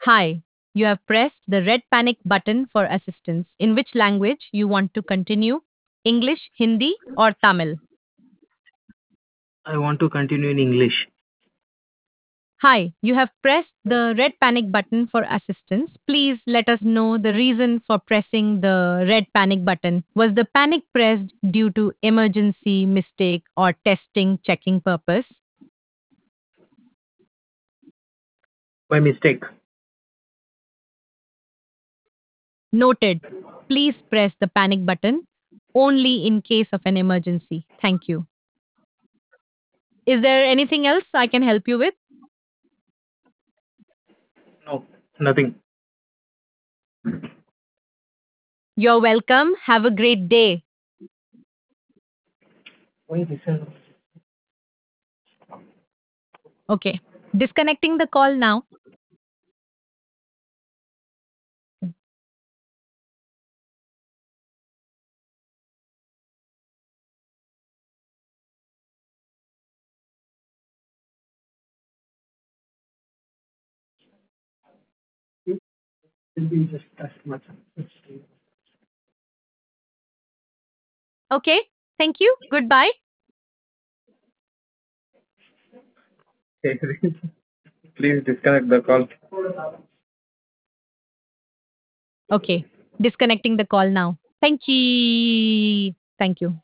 Hi, you have pressed the red panic button for assistance. In which language you want to continue? English, Hindi, or Tamil? I want to continue in English. Hi, you have pressed the red panic button for assistance. Please let us know the reason for pressing the red panic button. Was the panic pressed due to emergency, mistake, or testing checking purpose? By mistake. Noted. Please press the panic button only in case of an emergency. Thank you. Is there anything else I can help you with? No, nothing. You're welcome. Have a great day. Why this is- Okay. Disconnecting the call now. Will be just as much. Okay. Thank you. Goodbye. Okay. Please disconnect the call. Okay. Disconnecting the call now. Thank you. Thank you.